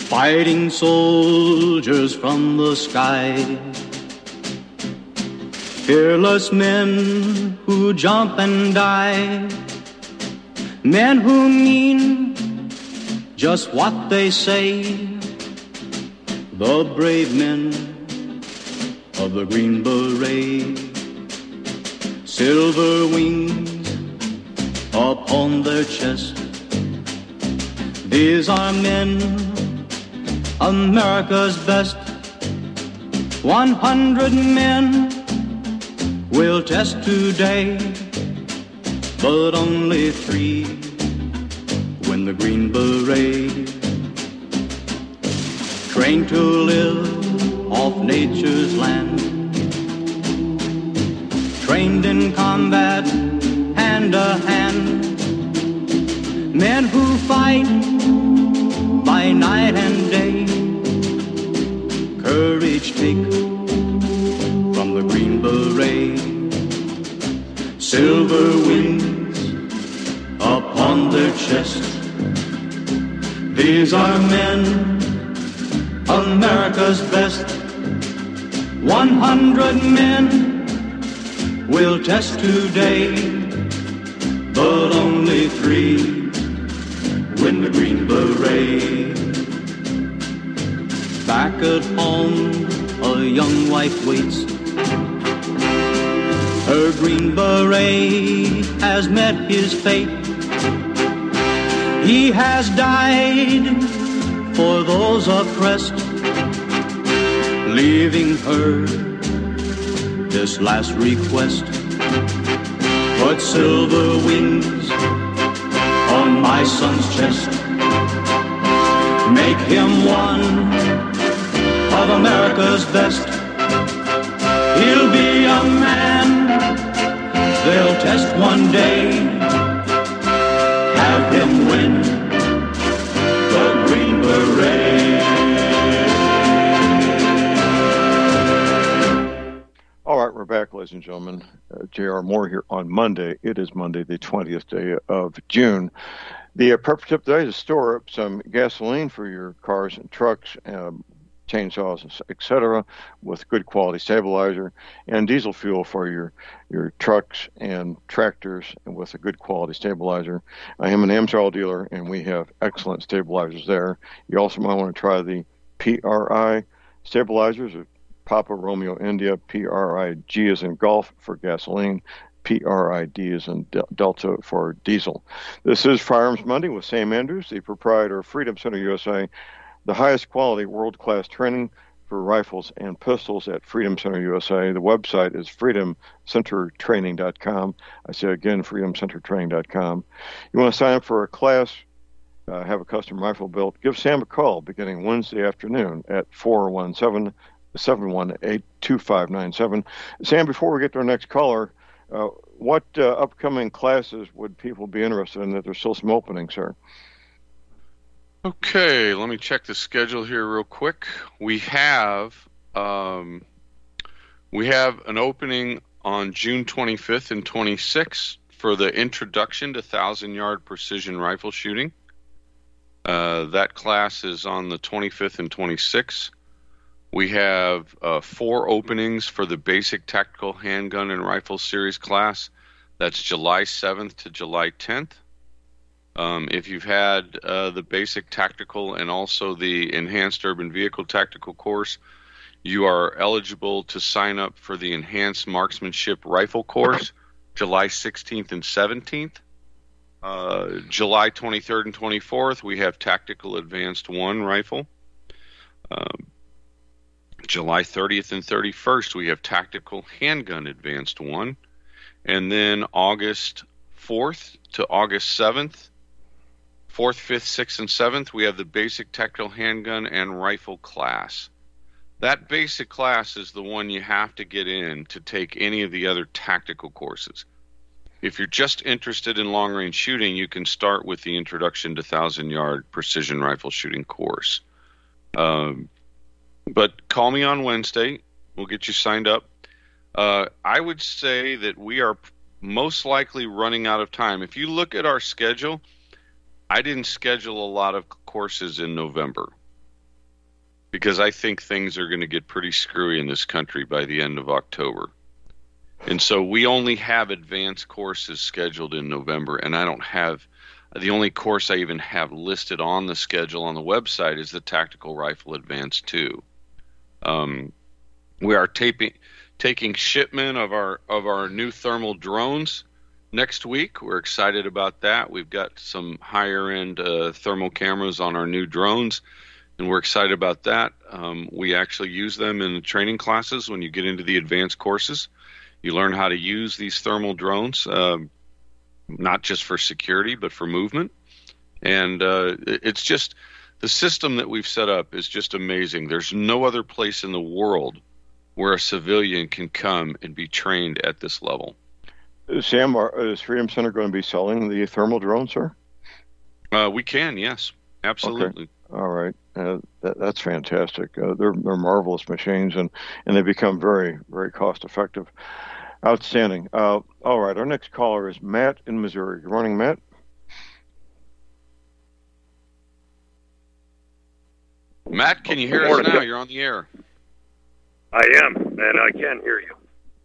Fighting soldiers from the sky, fearless men who jump and die, men who mean just what they say, the brave men of the Green Beret, silver wings upon their chest. These are men, America's best. 100 men will test today, but only 3 win the Green Beret. Trained to live off nature's land, trained in combat hand to hand, men who fight by night and day, courage take from the Green Beret, silver wings upon their chest. These are men, America's best. 100 men will test today, but only 3 win the Green Beret. Back at home, a young wife waits. Her Green Beret has met his fate. He has died for those oppressed, leaving her this last request. Put silver wings on my son's chest. Make him one of America's best. He'll be a man they'll test one day. Have him win the Green Beret. All right, we're back, ladies and gentlemen. J.R. Moore here on Monday. It is Monday, the 20th day of June. The purpose tip today is to store up some gasoline for your cars and trucks, chainsaws, etc., with good quality stabilizer, and diesel fuel for your trucks and tractors with a good quality stabilizer. I am an AMSOIL dealer, and we have excellent stabilizers there. You also might want to try the PRI stabilizers, Papa Romeo India, PRIG is in golf for gasoline, PRID is in Delta for diesel. This is Firearms Monday with Sam Andrews, the proprietor of Freedom Center USA, the highest quality world-class training for rifles and pistols at Freedom Center USA. The website is freedomcentertraining.com. I say again, freedomcentertraining.com. You want to sign up for a class, have a custom rifle built, give Sam a call beginning Wednesday afternoon at 417-718-2597. Sam, before we get to our next caller, what upcoming classes would people be interested in that there's still some openings, sir? Okay, let me check the schedule here real quick. We have an opening on June 25th and 26th for the Introduction to 1,000-Yard Precision Rifle Shooting. That class is on the 25th and 26th. We have 4 openings for the Basic Tactical Handgun and Rifle Series class. That's July 7th to July 10th. If you've had the Basic Tactical and also the Enhanced Urban Vehicle Tactical course, you are eligible to sign up for the Enhanced Marksmanship Rifle course, July 16th and 17th. July 23rd and 24th, we have Tactical Advanced 1 Rifle. July 30th and 31st, we have Tactical Handgun Advanced 1. And then August 4th to August 7th, 4th, 5th, 6th, and 7th, we have the Basic Tactical Handgun and Rifle class. That basic class is the one you have to get in to take any of the other tactical courses. If you're just interested in long-range shooting, you can start with the Introduction to 1,000-Yard Precision Rifle Shooting course. But call me on Wednesday. We'll get you signed up. I would say that we are most likely running out of time. If you look at our schedule, I didn't schedule a lot of courses in November. because I think things are going to get pretty screwy in this country by the end of October. And so we only have advanced courses scheduled in November, and I don't have the only course I even have listed on the schedule on the website is the Tactical Rifle Advanced 2. We are taking shipment of our new thermal drones next week. We're excited about that. We've got some higher end thermal cameras on our new drones, and we're excited about that. We actually use them in the training classes when you get into the advanced courses. You learn how to use these thermal drones, not just for security, but for movement. And it's just, the system that we've set up is just amazing. There's no other place in the world where a civilian can come and be trained at this level. Sam, is Freedom Center going to be selling the thermal drone, sir? We can, yes. Absolutely. Okay. All right. That's fantastic. They're marvelous machines, and they become very, very cost effective. Outstanding. All right. Our next caller is Matt in Missouri. Good morning, Matt. Matt, can you hear us now? You're on the air. I am, and I can hear you.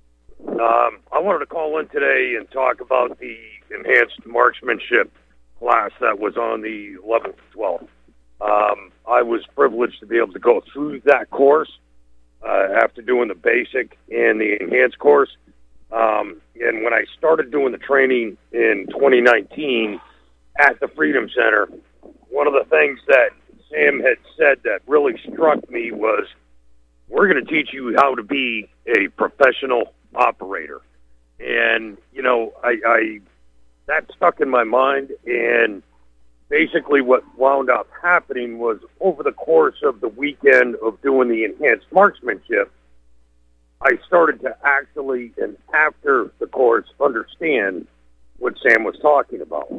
I wanted to call in today and talk about the enhanced marksmanship class that was on the 11th to 12th. I was privileged to be able to go through that course after doing the basic and the enhanced course. And when I started doing the training in 2019 at the Freedom Center, one of the things that Sam had said that really struck me was, we're going to teach you how to be a professional operator. And, you know, I that stuck in my mind, and basically what wound up happening was, over the course of the weekend of doing the enhanced marksmanship, I started to actually, and after the course, understand what Sam was talking about.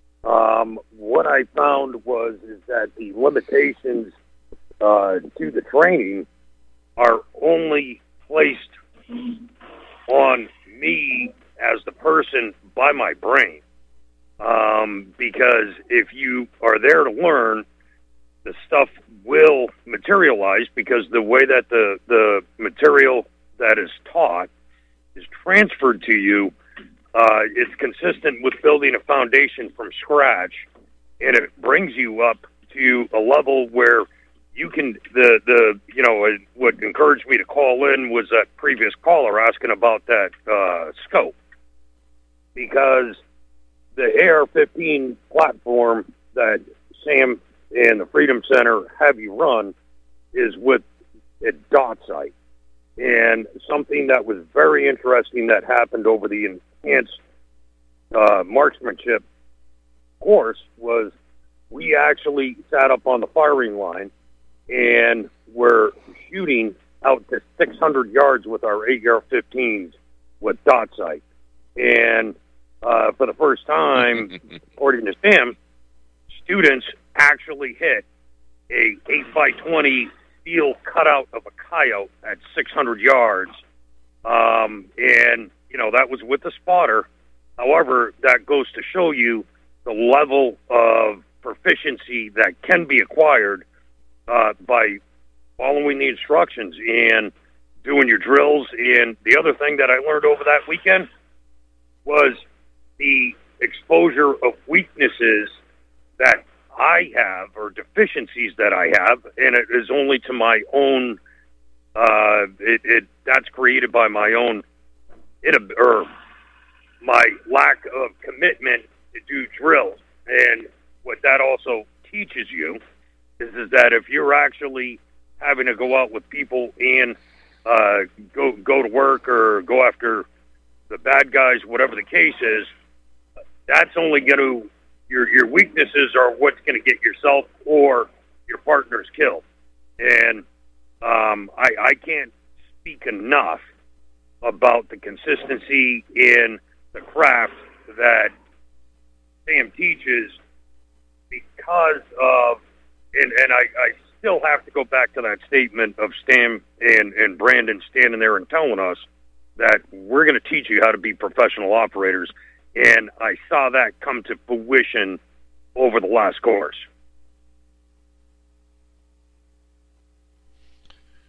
What I found is that the limitations to the training are only placed on me as the person by my brain. Because if you are there to learn, the stuff will materialize, because the way that the material that is taught is transferred to you, it's consistent with building a foundation from scratch, and it brings you up to a level where you can, what encouraged me to call in was that previous caller asking about that scope, because the AR-15 platform that Sam and the Freedom Center have you run is with a dot sight. And something that was very interesting that happened over the enhanced marksmanship course was, we actually sat up on the firing line and were shooting out to 600 yards with our AR-15s with dot sight. And for the first time, according to Sam, students actually hit a 8x20 steel cutout of a coyote at 600 yards. And, you know, that was with a spotter. However, that goes to show you the level of proficiency that can be acquired by following the instructions and doing your drills. And the other thing that I learned over that weekend was the exposure of weaknesses that I have, or deficiencies that I have, and it is only to my own, that's created by my own, or my lack of commitment to do drills. And what that also teaches you is that if you're actually having to go out with people and go to work or go after the bad guys, whatever the case is, that's only going to, your weaknesses are what's going to get yourself or your partners killed. And I can't speak enough about the consistency in the craft that Sam teaches, because of, and I still have to go back to that statement of Stan and Brandon standing there and telling us that we're going to teach you how to be professional operators. And I saw that come to fruition over the last course.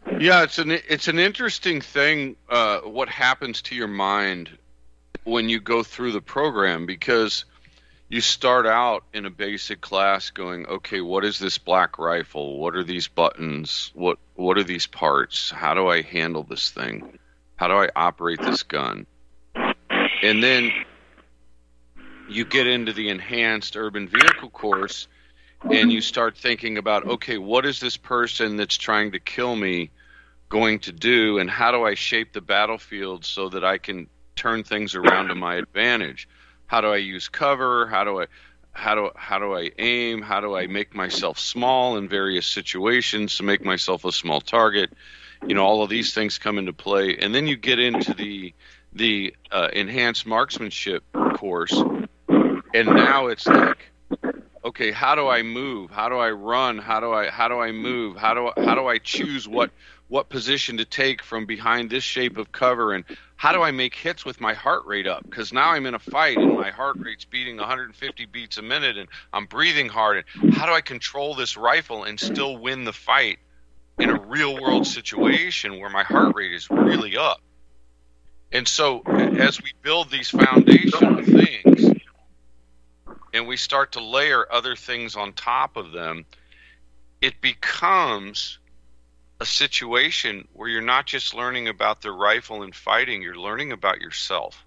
Yeah, it's an interesting thing. What happens to your mind when you go through the program, because you start out in a basic class going, okay, what is this black rifle? What are these buttons? What are these parts? How do I handle this thing? How do I operate this gun? And then you get into the enhanced urban vehicle course and you start thinking about, okay, what is this person that's trying to kill me going to do, and how do I shape the battlefield so that I can turn things around to my advantage? How do I use cover? How do I aim? How do I make myself small in various situations to make myself a small target? All of these things come into play, and then you get into the enhanced marksmanship course, and now it's like, okay, how do I move? How do I run? How do I move? How do I choose what position to take from behind this shape of cover, and how do I make hits with my heart rate up? Because now I'm in a fight and my heart rate's beating 150 beats a minute and I'm breathing hard. And how do I control this rifle and still win the fight in a real world situation where my heart rate is really up? And so as we build these foundational things and we start to layer other things on top of them, it becomes a situation where you're not just learning about the rifle and fighting, you're learning about yourself.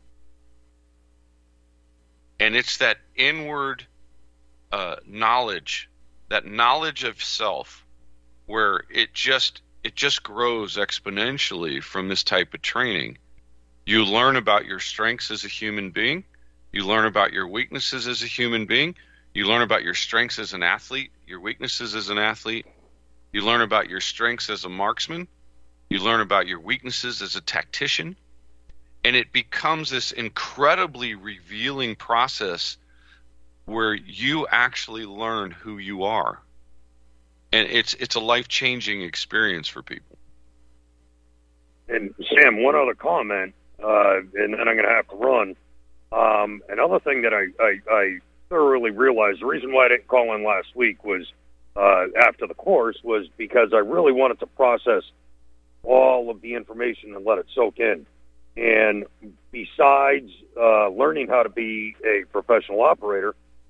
And it's that inward knowledge, that knowledge of self, where it just grows exponentially from this type of training. You learn about your strengths as a human being. You learn about your weaknesses as a human being. You learn about your strengths as an athlete, your weaknesses as an athlete. You learn about your strengths as a marksman. You learn about your weaknesses as a tactician. And it becomes this incredibly revealing process where you actually learn who you are. And it's a life-changing experience for people. And Sam, one other comment, and then I'm going to have to run. Another thing that I thoroughly realized, the reason why I didn't call in last week was after the course was because I really wanted to process all of the information and let it soak in. And besides learning how to be a professional operator,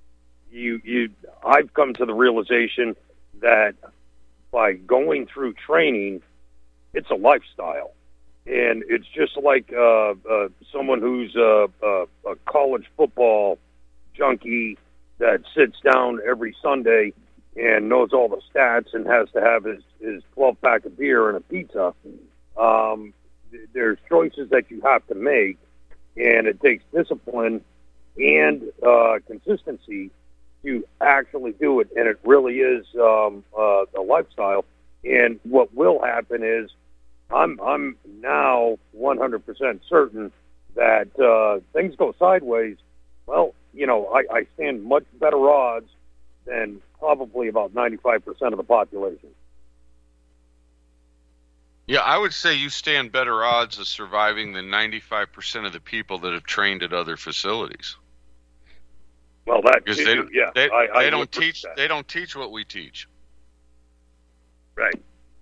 I've come to the realization that by going through training, it's a lifestyle. And it's just like someone who's a college football junkie that sits down every Sunday and knows all the stats and has to have his 12-pack of beer and a pizza. There's choices that you have to make, and it takes discipline and consistency to actually do it, and it really is a lifestyle. And what will happen is I'm now 100% certain that things go sideways. Well, I stand much better odds than probably about 95% of the population. Yeah, I would say you stand better odds of surviving than 95% of the people that have trained at other facilities. Well, that because too, they don't teach. They don't teach what we teach. Right.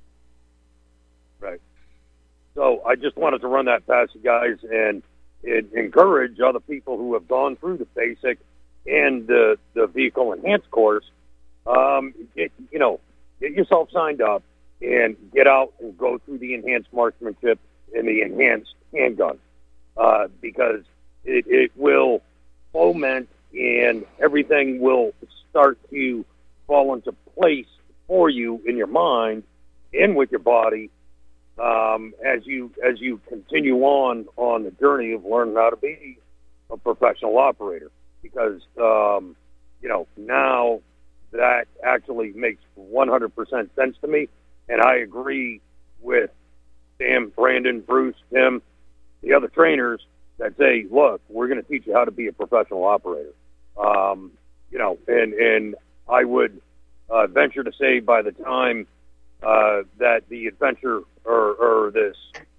So I just wanted to run that past you guys and encourage other people who have gone through the basic and the vehicle enhanced course. Get yourself signed up and get out and go through the enhanced marksmanship and the enhanced handgun, because it will foment and everything will start to fall into place for you in your mind and with your body as you continue on the journey of learning how to be a professional operator. Because now that actually makes 100% sense to me. And I agree with Sam, Brandon, Bruce, Tim, the other trainers that say, look, we're going to teach you how to be a professional operator. And I would venture to say by the time that the adventure or this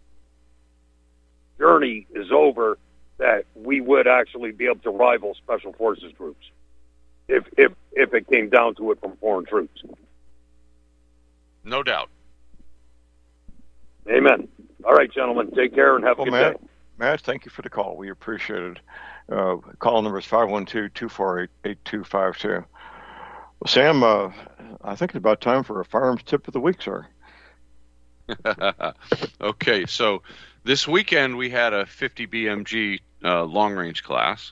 journey is over, that we would actually be able to rival special forces groups if it came down to it from foreign troops. No doubt. Amen. All right, gentlemen. Take care and have a good day. Matt, thank you for the call. We appreciate it. Call number is 512-248-8252. Well, Sam, I think it's about time for a firearms tip of the week, sir. Okay, so this weekend we had a 50 BMG long-range class,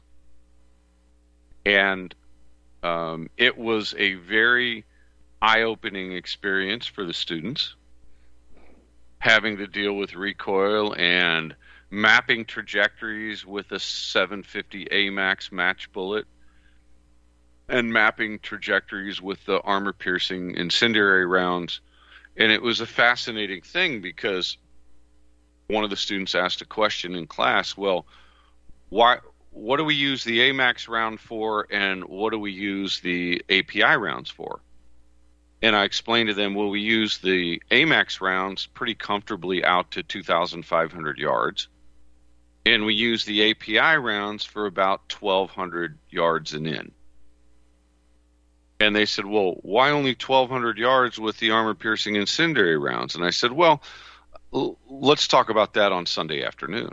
and it was a very eye-opening experience for the students, having to deal with recoil and mapping trajectories with a 750 AMAX match bullet, and mapping trajectories with the armor-piercing incendiary rounds. And it was a fascinating thing because one of the students asked a question in class, well, what do we use the AMAX round for, and what do we use the API rounds for? And I explained to them, well, we use the AMAX rounds pretty comfortably out to 2,500 yards, and we use the API rounds for about 1,200 yards and in. And they said, well, why only 1,200 yards with the armor-piercing incendiary rounds? And I said, well, let's talk about that on Sunday afternoon.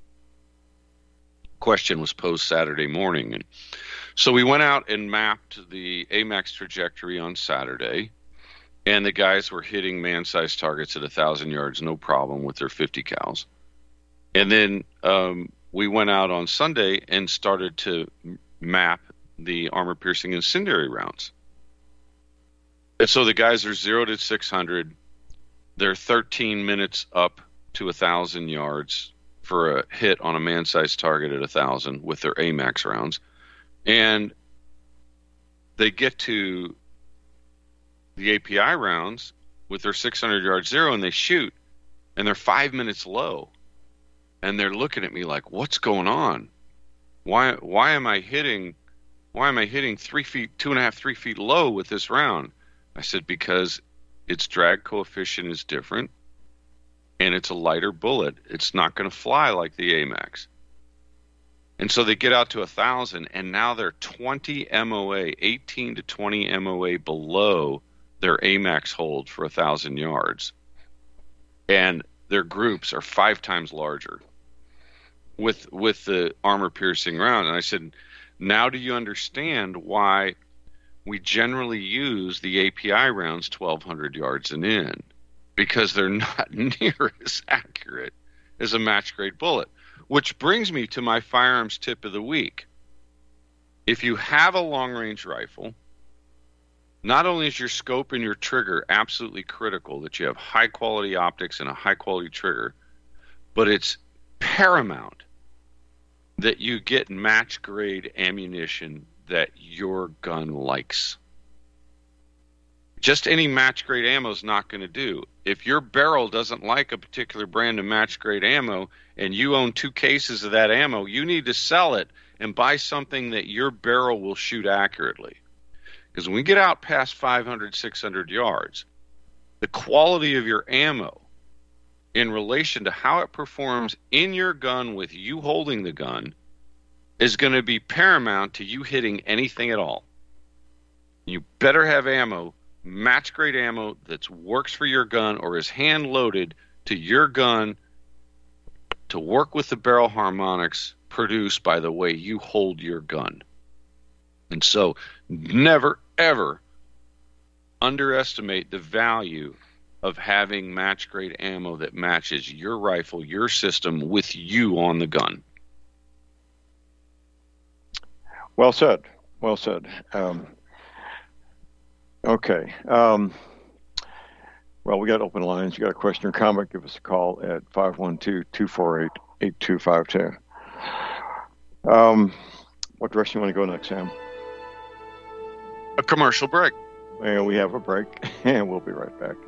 Question was posed Saturday morning. And so we went out and mapped the AMAX trajectory on Saturday, and the guys were hitting man-sized targets at 1,000 yards, no problem, with their 50 cals. And then we went out on Sunday and started to map the armor-piercing incendiary rounds. And so the guys are 0 to 600. They're 13 minutes up to 1,000 yards for a hit on a man-sized target at 1,000 with their AMAX rounds. And they get to the API rounds with their 600-yard zero, and they shoot, and they're 5 minutes low. And they're looking at me like, what's going on? Why am I hitting 3 feet, 2.5, 3 feet low with this round? I said, because its drag coefficient is different, and it's a lighter bullet. It's not going to fly like the AMAX. And so they get out to 1,000, and now they're 20 MOA, 18 to 20 MOA below their AMAX hold for 1,000 yards. And their groups are 5 times larger with the armor-piercing round. And I said, now do you understand why we generally use the API rounds 1,200 yards and in? Because they're not near as accurate as a match-grade bullet. Which brings me to my firearms tip of the week. If you have a long-range rifle, not only is your scope and your trigger absolutely critical, that you have high-quality optics and a high-quality trigger, but it's paramount that you get match-grade ammunition that your gun likes. Just any match-grade ammo is not going to do. If your barrel doesn't like a particular brand of match-grade ammo and you own 2 cases of that ammo, you need to sell it and buy something that your barrel will shoot accurately. Because when we get out past 500, 600 yards, the quality of your ammo in relation to how it performs in your gun with you holding the gun is going to be paramount to you hitting anything at all. You better have ammo, match-grade ammo that works for your gun or is hand-loaded to your gun to work with the barrel harmonics produced by the way you hold your gun. And so never, ever underestimate the value of having match-grade ammo that matches your rifle, your system, with you on the gun. Well said. Well said. Okay. Well, we got open lines. You got a question or comment, give us a call at 512-248-8252. What direction you want to go next, Sam? A commercial break. Well, we have a break, and we'll be right back.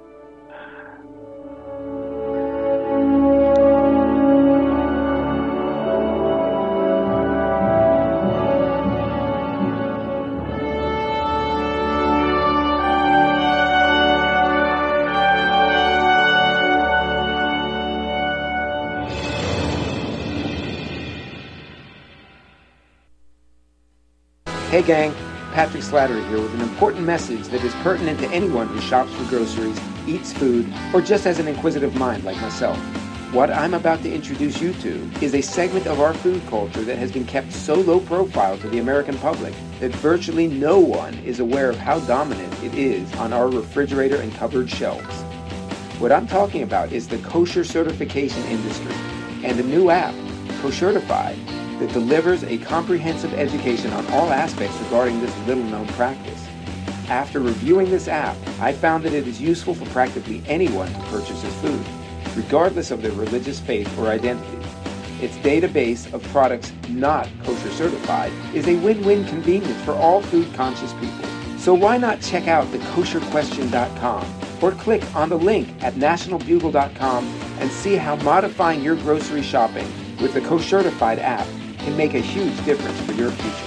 Hey gang, Patrick Slattery here with an important message that is pertinent to anyone who shops for groceries, eats food or just as an inquisitive mind like myself. What I'm about to introduce you to is a segment of our food culture that has been kept so low profile to the American public that virtually no one is aware of how dominant it is on our refrigerator and cupboard shelves. What I'm talking about is the kosher certification industry and a new app, Koshertified, that delivers a comprehensive education on all aspects regarding this little-known practice. After reviewing this app, I found that it is useful for practically anyone to purchase this food, regardless of their religious faith or identity. Its database of products not kosher certified is a win-win convenience for all food-conscious people. So why not check out thekosherquestion.com or click on the link at nationalbugle.com and see how modifying your grocery shopping with the Koshertified app can make a huge difference for your future.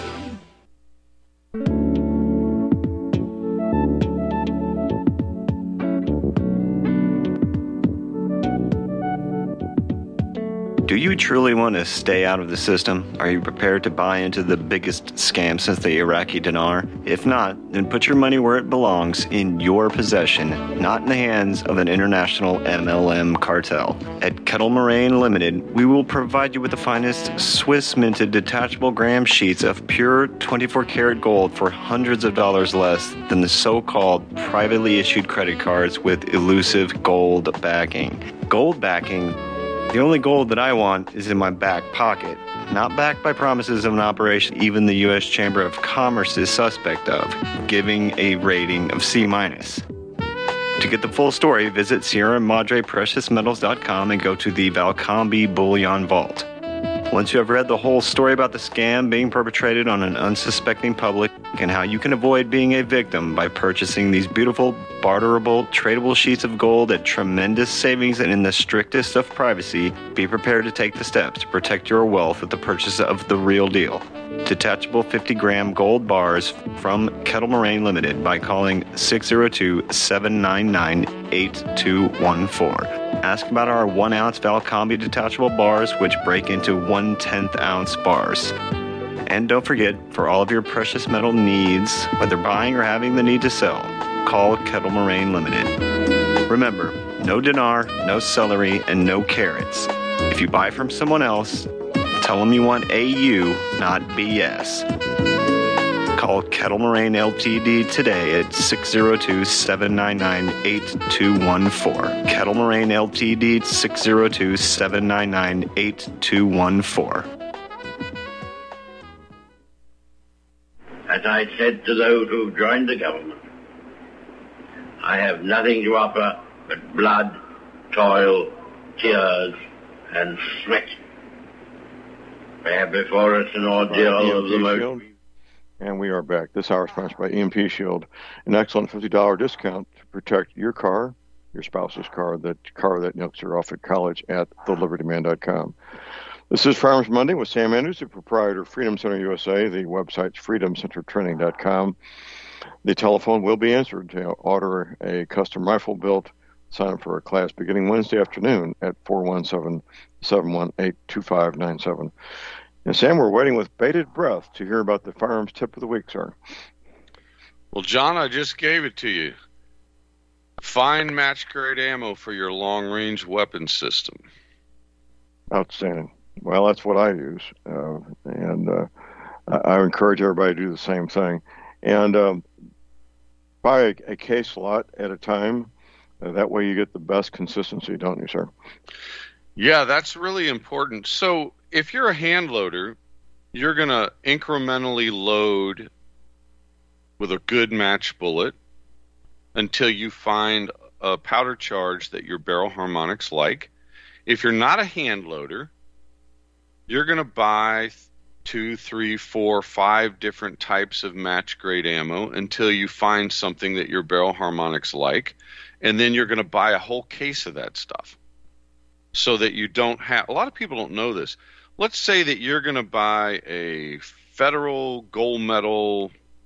Do you truly want to stay out of the system? Are you prepared to buy into the biggest scam since the Iraqi dinar? If not, then put your money where it belongs, in your possession, not in the hands of an international MLM cartel. At Kettle Moraine Limited, we will provide you with the finest Swiss-minted detachable gram sheets of pure 24-karat gold for hundreds of dollars less than the so-called privately issued credit cards with elusive gold backing. Gold backing? The only gold that I want is in my back pocket, not backed by promises of an operation even the U.S. Chamber of Commerce is suspect of, giving a rating of C-. To get the full story, visit Sierra Madre PreciousMetals.com and go to the Valcambi Bullion Vault. Once you have read the whole story about the scam being perpetrated on an unsuspecting public and how you can avoid being a victim by purchasing these beautiful, barterable, tradable sheets of gold at tremendous savings and in the strictest of privacy, be prepared to take the steps to protect your wealth with the purchase of the real deal. Detachable 50-gram gold bars from Kettle Moraine Limited by calling 602-799-8214. Ask about our 1-ounce Valcambi detachable bars, which break into 1/10-ounce bars. And don't forget, for all of your precious metal needs, whether buying or having the need to sell, call Kettle Moraine Limited. Remember, no dinar, no celery, and no carrots. If you buy from someone else, tell them you want AU, not BS. Call Kettle Moraine Ltd. today at 602-799-8214. Kettle Moraine Ltd. 602-799-8214. As I said to those who joined the government, I have nothing to offer but blood, toil, tears, and sweat. We have before us an ordeal of the most... And we are back. This hour is sponsored by EMP Shield, an excellent $50 discount to protect your car, your spouse's car, that knocks her off at college at thelibertyman.com. This is Farmers Monday with Sam Andrews, the proprietor of Freedom Center USA. The website's freedomcentertraining.com. The telephone will be answered to order a custom rifle built. Sign up for a class beginning Wednesday afternoon at 417-718-2597. And Sam, we're waiting with bated breath to hear about the firearms tip of the week, sir. Well, John, I just gave it to you. Find match-grade ammo for your long-range weapon system. Outstanding. Well, that's what I use, and I encourage everybody to do the same thing. And buy a case lot at a time. That way you get the best consistency, don't you, sir? Yeah, that's really important. So if you're a hand loader, you're going to incrementally load with a good match bullet until you find a powder charge that your barrel harmonics like. If you're not a hand loader, you're going to buy 2, 3, 4, 5 different types of match grade ammo until you find something that your barrel harmonics like, and then you're going to buy a whole case of that stuff so that you don't have... A lot of people don't know this. Let's say that you're going to buy a Federal Gold Medal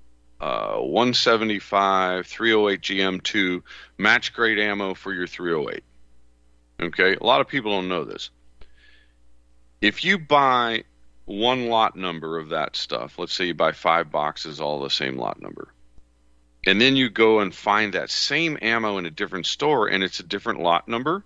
175 308 GM2 match grade ammo for your 308. Okay, a lot of people don't know this. If you buy one lot number of that stuff, let's say you buy 5 boxes, all the same lot number, and then you go and find that same ammo in a different store and it's a different lot number,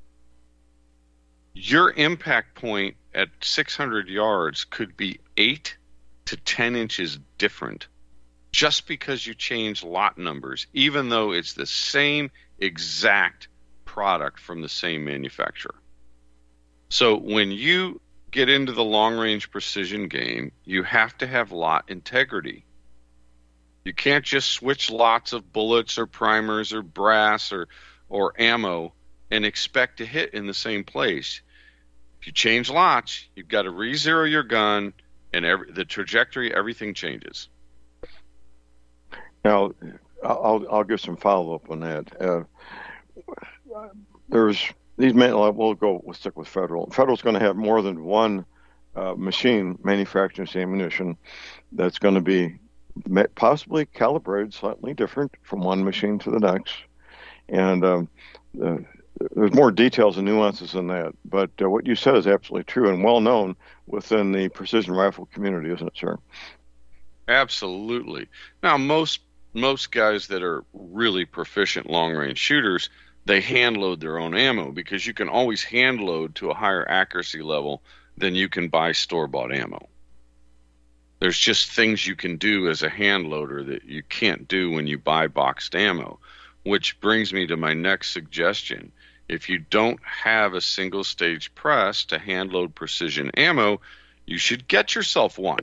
your impact point at 600 yards could be 8 to 10 inches different just because you change lot numbers, even though it's the same exact product from the same manufacturer. So when you get into the long-range precision game, you have to have lot integrity. You can't just switch lots of bullets or primers or brass or ammo and expect to hit in the same place. If you change lots, you've got to re-zero your gun, and the trajectory, everything changes. Now, I'll give some follow-up on that. There's these men. We'll stick with Federal. Federal's going to have more than one machine manufacturing this ammunition that's going to be possibly calibrated slightly different from one machine to the next, and there's more details and nuances than that. But what you said is absolutely true and well known within the precision rifle community, isn't it, sir? Absolutely. Now, most guys that are really proficient long-range shooters, they hand load their own ammo because you can always hand load to a higher accuracy level than you can buy store-bought ammo. There's just things you can do as a hand loader that you can't do when you buy boxed ammo, which brings me to my next suggestion. If you don't have a single-stage press to hand load precision ammo, you should get yourself one.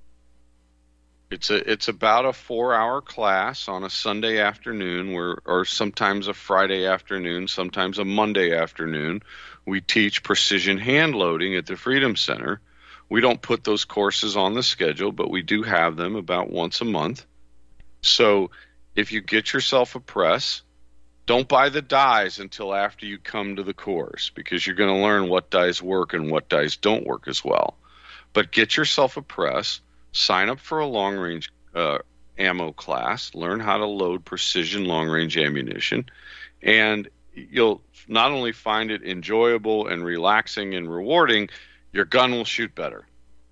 It's about a 4-hour class on a Sunday afternoon, or sometimes a Friday afternoon, sometimes a Monday afternoon. We teach precision hand loading at the Freedom Center. We don't put those courses on the schedule, but we do have them about once a month. So if you get yourself a press, don't buy the dies until after you come to the course, because you're going to learn what dies work and what dies don't work as well. But get yourself a press, sign up for a long-range ammo class, learn how to load precision long-range ammunition, and you'll not only find it enjoyable and relaxing and rewarding, your gun will shoot better.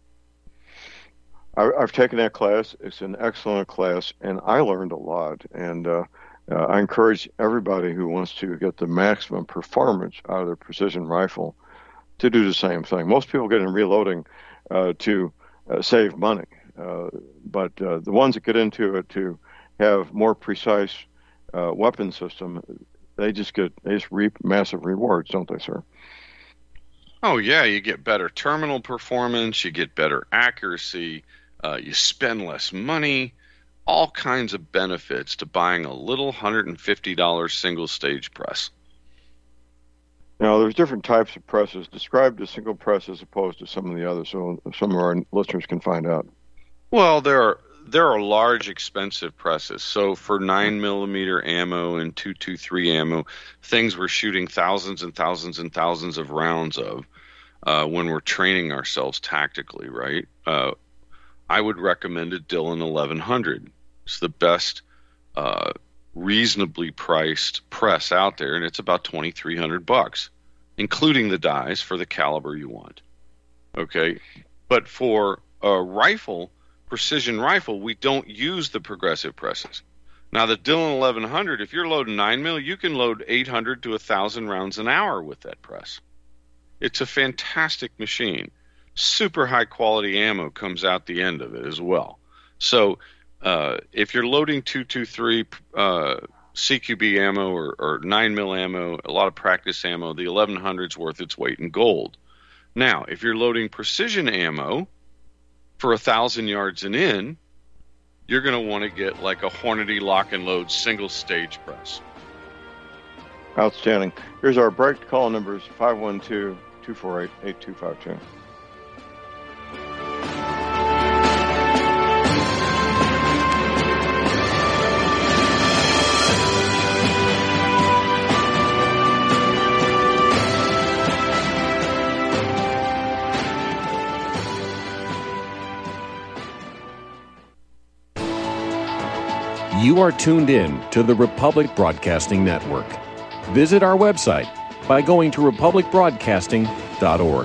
I've taken that class. It's an excellent class, and I learned a lot. And I encourage everybody who wants to get the maximum performance out of their precision rifle to do the same thing. Most people get in reloading to save money, but the ones that get into it to have more precise weapon system, they just reap massive rewards, don't they, sir? Oh yeah, you get better terminal performance, you get better accuracy, you spend less money, all kinds of benefits to buying a little $150 single stage press. Now, there's different types of presses. Describe the single press as opposed to some of the others, so some of our listeners can find out. Well, there are large, expensive presses. So for 9mm ammo and .223 ammo, things we're shooting thousands and thousands and thousands of rounds of when we're training ourselves tactically, right? I would recommend a Dillon 1100. It's the best reasonably priced press out there, and it's about $2,300, including the dies for the caliber you want. Okay, but for a rifle, precision rifle, we don't use the progressive presses. Now, the Dillon 1100, if you're loading 9mm, you can load 800 to 1,000 rounds an hour with that press. It's a fantastic machine. Super high quality ammo comes out the end of it as well. So if you're loading .223 CQB ammo or 9mm ammo, a lot of practice ammo, the 1100's worth its weight in gold. Now, if you're loading precision ammo for 1,000 yards and in, you're going to want to get like a Hornady lock and load single stage press. Outstanding. Here's our break. Call numbers 512-248-8252. You are tuned in to the Republic Broadcasting Network. Visit our website by going to republicbroadcasting.org.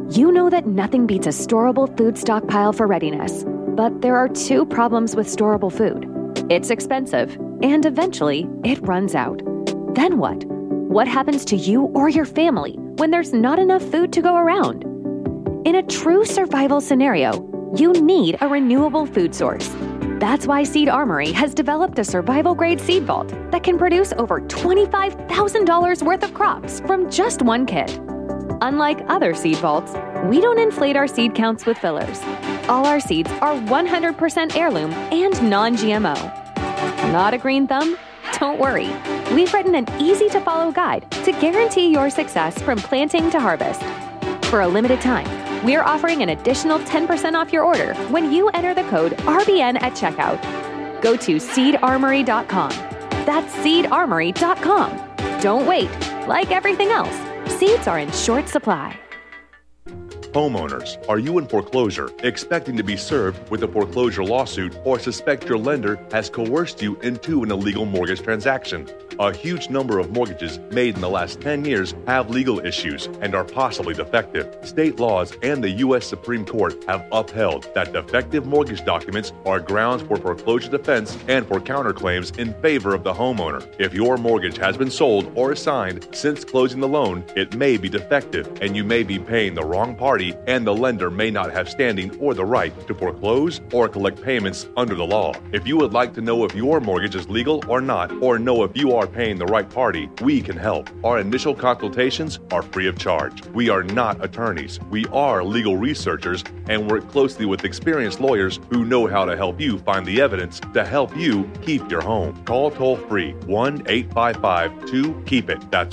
You know that nothing beats a storable food stockpile for readiness. But there are two problems with storable food. It's expensive, and eventually it runs out. Then what? What happens to you or your family when there's not enough food to go around? In a true survival scenario, you need a renewable food source. That's why Seed Armory has developed a survival-grade seed vault that can produce over $25,000 worth of crops from just one kit. Unlike other seed vaults, we don't inflate our seed counts with fillers. All our seeds are 100% heirloom and non-GMO. Not a green thumb? Don't worry. We've written an easy-to-follow guide to guarantee your success from planting to harvest. For a limited time, we're offering an additional 10% off your order when you enter the code RBN at checkout. Go to seedarmory.com. That's seedarmory.com. Don't wait. Like everything else, seeds are in short supply. Homeowners, are you in foreclosure, expecting to be served with a foreclosure lawsuit, or suspect your lender has coerced you into an illegal mortgage transaction? A huge number of mortgages made in the last 10 years have legal issues and are possibly defective. State laws and the U.S. Supreme Court have upheld that defective mortgage documents are grounds for foreclosure defense and for counterclaims in favor of the homeowner. If your mortgage has been sold or assigned since closing the loan, it may be defective and you may be paying the wrong party, and the lender may not have standing or the right to foreclose or collect payments under the law. If you would like to know if your mortgage is legal or not, or know if you are paying the right party, we can help. Our initial consultations are free of charge. We are not attorneys. We are legal researchers and work closely with experienced lawyers who know how to help you find the evidence to help you keep your home. Call toll-free 1-855-2-KEEP-IT. That's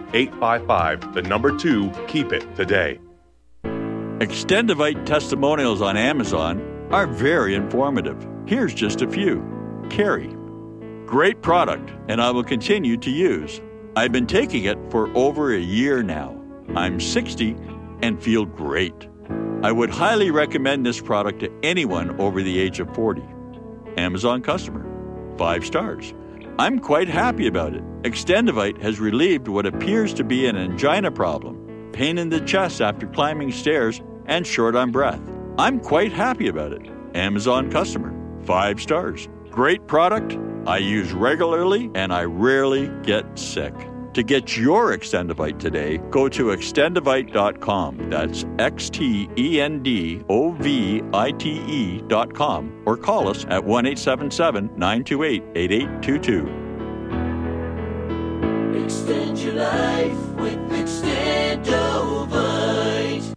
1-855-2-KEEP-IT today. Extendivite testimonials on Amazon are very informative. Here's just a few. Carrie. Great product, and I will continue to use. I've been taking it for over a year now. I'm 60 and feel great. I would highly recommend this product to anyone over the age of 40. Amazon customer. 5 stars. I'm quite happy about it. Extendivite has relieved what appears to be an angina problem, pain in the chest after climbing stairs, and short on breath. I'm quite happy about it. Amazon customer. 5 stars. Great product. I use regularly, and I rarely get sick. To get your Extendivite today, go to extendivite.com. That's XTENDOVITE.com, or call us at 1-877-928-8822. Extend your life with Extendovite.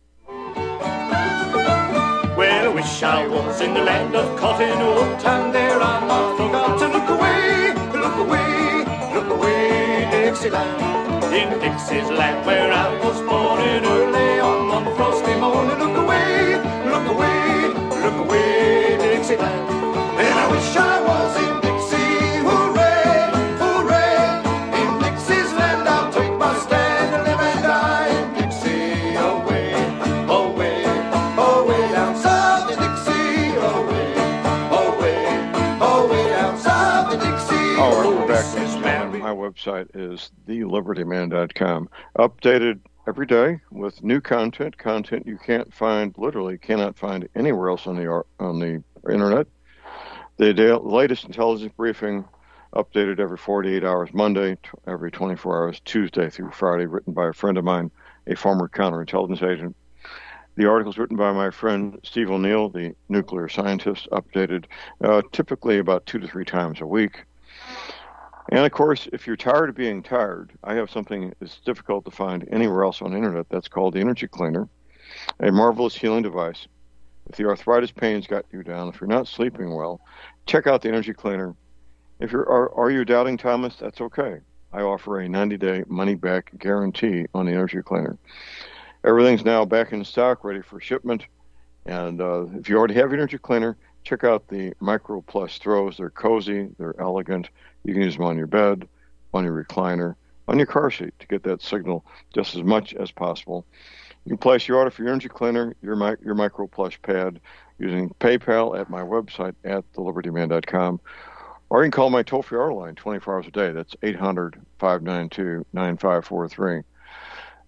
Well, I wish I was in the land of cotton wool, and there I'm not forgot to look away, look away, look away, Dixieland. In Dixie's land where I was born, and early on the frosty morning, look away, look away, look away, Dixieland. And I wish I was in Dixie, hooray, hooray. In Dixie's land I'll take my stand and live and die in Dixie, away, away, away down south in Dixie, away, away, away down south in Dixie. All right, we're back. My website is thelibertyman.com. Updated every day with new content you literally cannot find anywhere else on the internet. The latest intelligence briefing updated every 48 hours Monday, every 24 hours Tuesday through Friday, written by a friend of mine, a former counterintelligence agent. The articles written by my friend Steve O'Neill, the nuclear scientist, updated typically about 2 to 3 times a week. And of course, if you're tired of being tired, I have something that's difficult to find anywhere else on the internet. That's called the Energy Cleaner, a marvelous healing device. If the arthritis pain's got you down, if you're not sleeping well, check out the Energy Cleaner. If are you doubting Thomas? That's okay. I offer a 90-day money-back guarantee on the Energy Cleaner. Everything's now back in stock, ready for shipment. And if you already have your Energy Cleaner, check out the Micro Plus throws. They're cozy, they're elegant. You can use them on your bed, on your recliner, on your car seat to get that signal just as much as possible. You can place your order for your Energy Cleaner, your Micro Plus pad, using PayPal at my website at thelibertyman.com. Or you can call my toll-free order line 24 hours a day. That's 800-592-9543.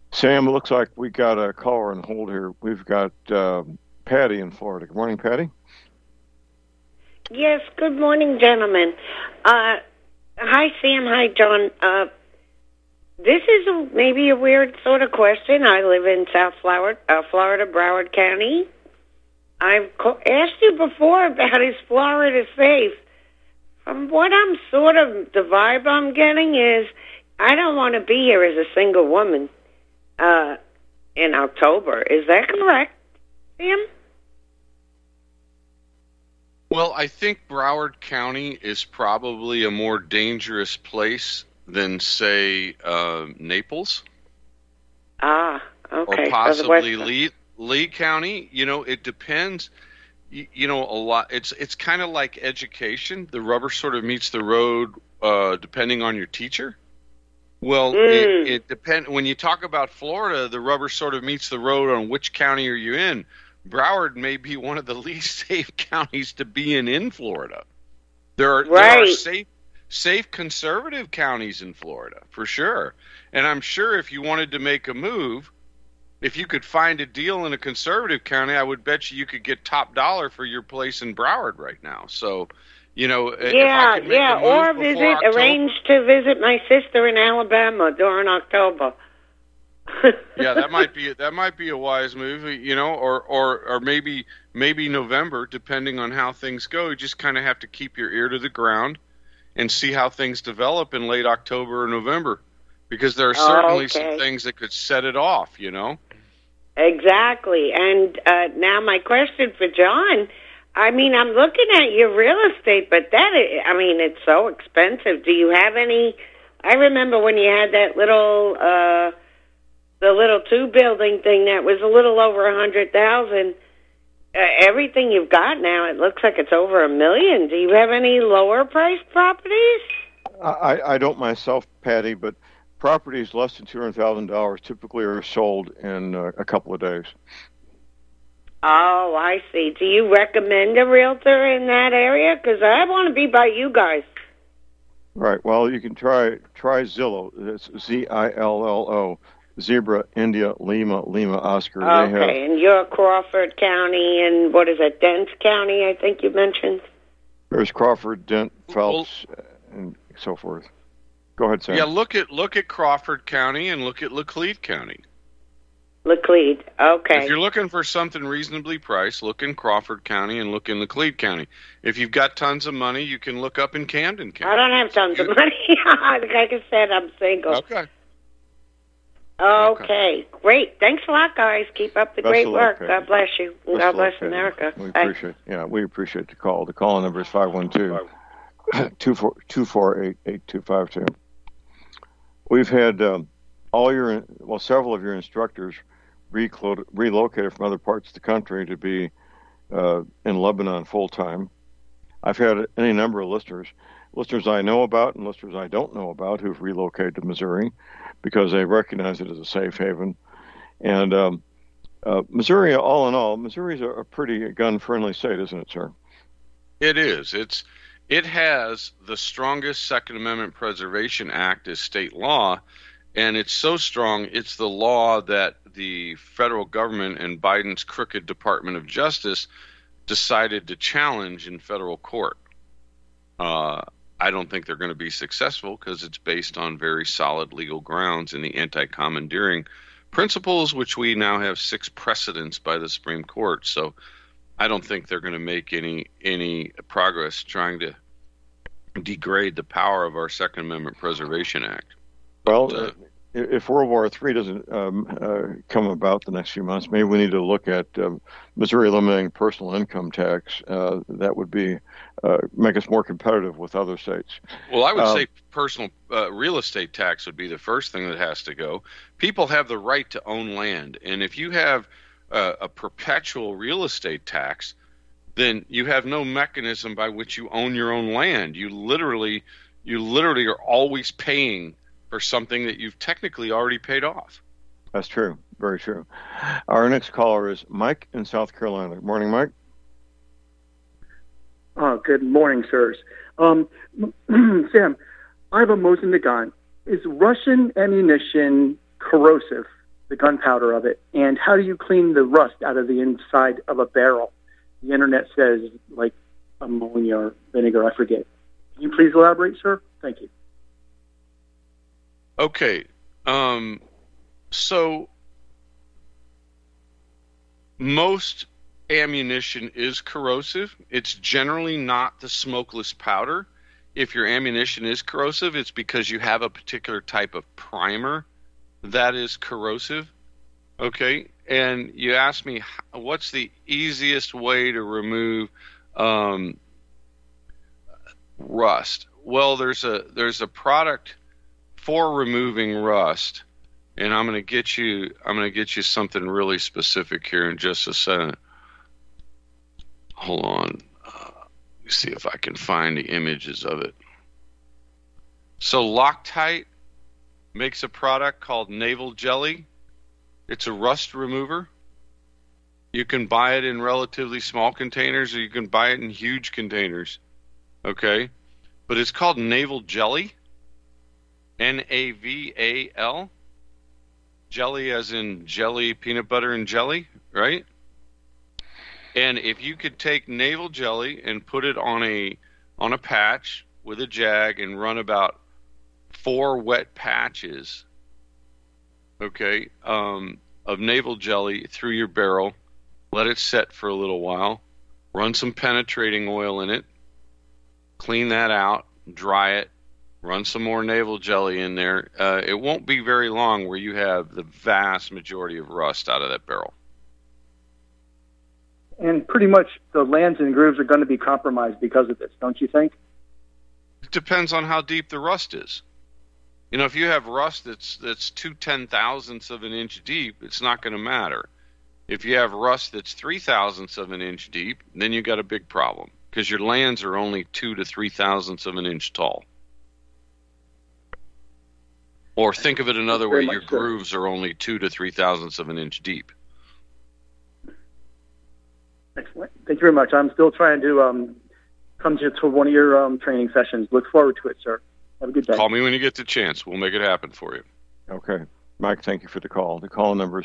Sam, it looks like we got a caller on hold here. We've got Patty in Florida. Good morning, Patty. Yes, good morning, gentlemen. Hi, Sam. Hi, John. This is maybe a weird sort of question. I live in South Florida, Broward County. I've asked you before about is Florida safe? From what I'm the vibe I'm getting is I don't want to be here as a single woman in October. Is that correct, Sam? Well, I think Broward County is probably a more dangerous place than, say, Naples. Ah, okay. Or possibly Lee County. It depends. A lot. It's kind of like education. The rubber sort of meets the road depending on your teacher. Well, it depends. When you talk about Florida, the rubber sort of meets the road on which county are you in. Broward may be one of the least safe counties to be in Florida. There are safe conservative counties in Florida, for sure. And I'm sure if you wanted to make a move, if you could find a deal in a conservative county, I would bet you could get top dollar for your place in Broward right now. So, if I could make a move arrange to visit my sister in Alabama during October. Yeah, that might be a wise move, or maybe November, depending on how things go. You just kind of have to keep your ear to the ground and see how things develop in late October or November, because there are certainly some things that could set it off, Exactly. And now my question for John, I'm looking at your real estate, but it's so expensive. Do you have any? I remember when you had that little the little 2-building thing that was a little over $100,000. Everything you've got now, it looks like it's over $1 million. Do you have any lower priced properties? I don't myself, Patty, but properties less than $200,000 typically are sold in a couple of days. Oh, I see. Do you recommend a realtor in that area? Because I want to be by you guys. Right. Well, you can try Zillow. It's Zillo. Zebra, India, Lima, Oscar. Okay, and you're Crawford County, and what is it, Dent County, I think you mentioned? There's Crawford, Dent, Phelps, and so forth. Go ahead, Sam. Yeah, look at Crawford County and look at Laclede County. Laclede, okay. If you're looking for something reasonably priced, look in Crawford County and look in Laclede County. If you've got tons of money, you can look up in Camden County. I don't have tons of money. Like I said, I'm single. Okay, great. Thanks a lot, guys. Keep up the great work. God bless you. God bless America. We appreciate the call. The call number is 512-248-8252. We've had several of your instructors relocated from other parts of the country to be in Lebanon full time. I've had any number of listeners I know about and listeners I don't know about who've relocated to Missouri because they recognize it as a safe haven. And Missouri, all in all, Missouri's a pretty gun-friendly state, isn't it, sir? It is. It has the strongest Second Amendment Preservation Act as state law, and it's so strong, it's the law that the federal government and Biden's crooked Department of Justice decided to challenge in federal court. I don't think they're going to be successful because it's based on very solid legal grounds in the anti-commandeering principles, which we now have 6 precedents by the Supreme Court. So I don't think they're going to make any progress trying to degrade the power of our Second Amendment Preservation Act. Well, if World War III doesn't come about the next few months, maybe we need to look at Missouri eliminating personal income tax. That would be make us more competitive with other states. Well, I would say personal real estate tax would be the first thing that has to go. People have the right to own land, and if you have a perpetual real estate tax, then you have no mechanism by which you own your own land. You literally are always paying for something that you've technically already paid off. That's true. Very true. Our next caller is Mike in South Carolina. Good morning, Mike. Good morning, sirs. Sam, I have a Mosin Nagant. Is Russian ammunition corrosive? the gunpowder of it? And how do you clean the rust out of the inside of a barrel? The internet says like ammonia or vinegar, I forget. Can you please elaborate, sir? Thank you. Okay. So most ammunition is corrosive. It's generally not the smokeless powder. If your ammunition is corrosive, it's because you have a particular type of primer that is corrosive. Okay. And you asked me, what's the easiest way to remove rust? Well, there's a product for removing rust, and I'm going to get you something really specific here in just a second. Hold on. Let me see if I can find the images of it. So Loctite makes a product called Naval Jelly. It's a rust remover. You can buy it in relatively small containers, or you can buy it in huge containers. Okay? But it's called Naval Jelly. Naval. Jelly as in jelly, peanut butter and jelly, right? And if you could take Naval Jelly and put it on a patch with a jag and run about 4 wet patches, okay, of Naval Jelly through your barrel, let it set for a little while, run some penetrating oil in it, clean that out, dry it, run some more Naval Jelly in there. It won't be very long where you have the vast majority of rust out of that barrel. And pretty much the lands and grooves are going to be compromised because of this, don't you think? It depends on how deep the rust is. You know, if you have rust that's 2/10,000ths of an inch deep, it's not going to matter. If you have rust that's 3/1000ths of an inch deep, then you got a big problem because your lands are only 2 to 3/1000ths of an inch tall. Or think of it another way, your grooves are only 2 to 3/1000ths of an inch deep. Excellent. Thank you very much. I'm still trying to come to one of your training sessions. Look forward to it, sir. Have a good day. Call me when you get the chance. We'll make it happen for you. Okay. Mike, thank you for the call. The call number is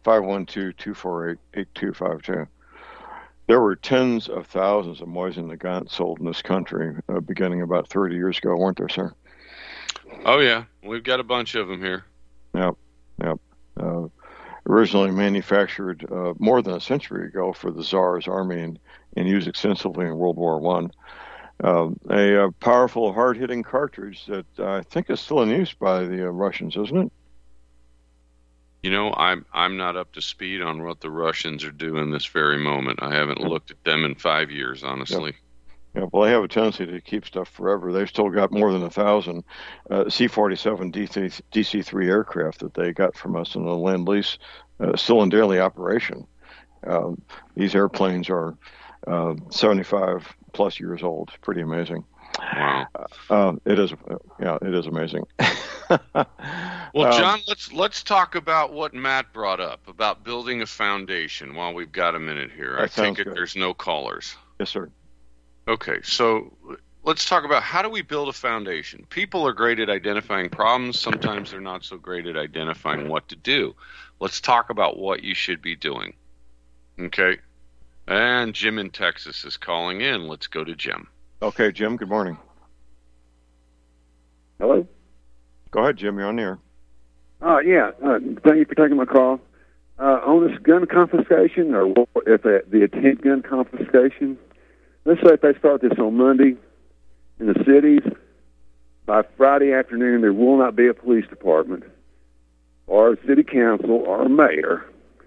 512-248-8252. There were tens of thousands of Mosin Nagant sold in this country beginning about 30 years ago, weren't there, sir? Oh, yeah. We've got a bunch of them here. Yep. Originally manufactured more than a century ago for the Tsar's army and used extensively in World War I. A powerful, hard-hitting cartridge that I think is still in use by the Russians, isn't it? You know, I'm not up to speed on what the Russians are doing this very moment. I haven't looked at them in 5 years, honestly. Yeah, well, they have a tendency to keep stuff forever. They've still got more than 1,000 C-47 DC-3 aircraft that they got from us in the Lend-Lease, still in daily operation. These airplanes are 75-plus years old. It's pretty amazing. Wow. It is. Yeah, it is amazing. Well, John, let's talk about what Matt brought up about building a foundation while we've got a minute here. I take it there's no callers. Yes, sir. Okay, so let's talk about how do we build a foundation. People are great at identifying problems. Sometimes they're not so great at identifying what to do. Let's talk about what you should be doing. Okay? And Jim in Texas is calling in. Let's go to Jim. Okay, Jim, good morning. Hello? Go ahead, Jim. You're on the air. Yeah. Thank you for taking my call. On this gun confiscation, or if the attempt gun confiscation, let's say if they start this on Monday in the cities, by Friday afternoon there will not be a police department or a city council or a mayor.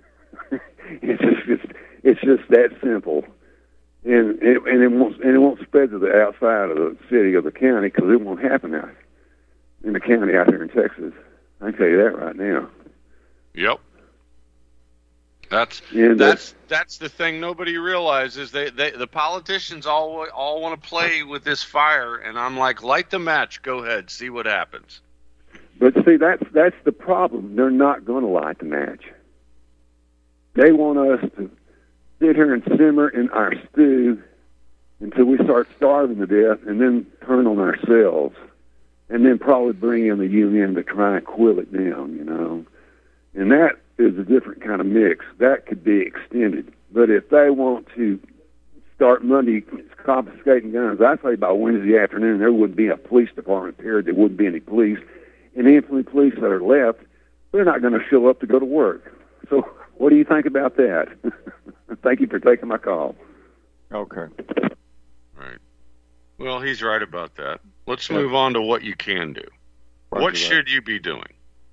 It's just that simple, and it won't spread to the outside of the city or the county because it won't happen out in the county out here in Texas. I can tell you that right now. Yep. That's the thing nobody realizes. The politicians all want to play with this fire, and I'm like, light the match, go ahead, see what happens. But see, that's the problem. They're not going to light the match. They want us to sit here and simmer in our stew until we start starving to death, and then turn on ourselves, and then probably bring in the UN to try and quill it down, you know. And is a different kind of mix. That could be extended. But if they want to start Monday confiscating guns, I say by Wednesday afternoon there would be a police department period. There wouldn't be any police. And the infantry police that are left, they're not going to show up to go to work. So what do you think about that? Thank you for taking my call. Okay. Right. Well, he's right about that. Let's move on to what you can do. What should you be doing?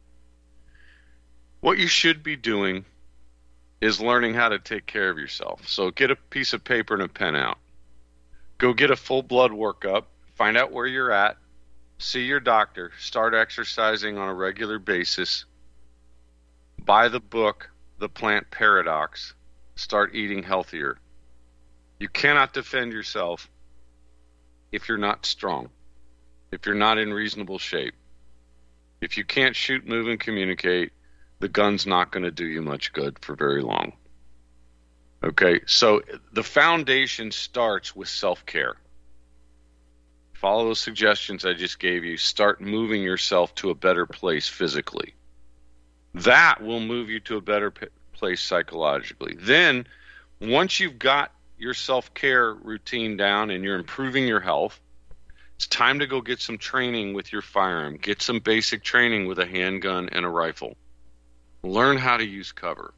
What you should be doing is learning how to take care of yourself. So get a piece of paper and a pen out. Go get a full blood workup. Find out where you're at. See your doctor. Start exercising on a regular basis. Buy the book, The Plant Paradox. Start eating healthier. You cannot defend yourself if you're not strong, if you're not in reasonable shape. If you can't shoot, move, and communicate, the gun's not going to do you much good for very long. Okay, so the foundation starts with self-care. Follow those suggestions I just gave you. Start moving yourself to a better place physically. That will move you to a better place psychologically. Then, once you've got your self-care routine down and you're improving your health, it's time to go get some training with your firearm. Get some basic training with a handgun and a rifle. Learn how to use cover.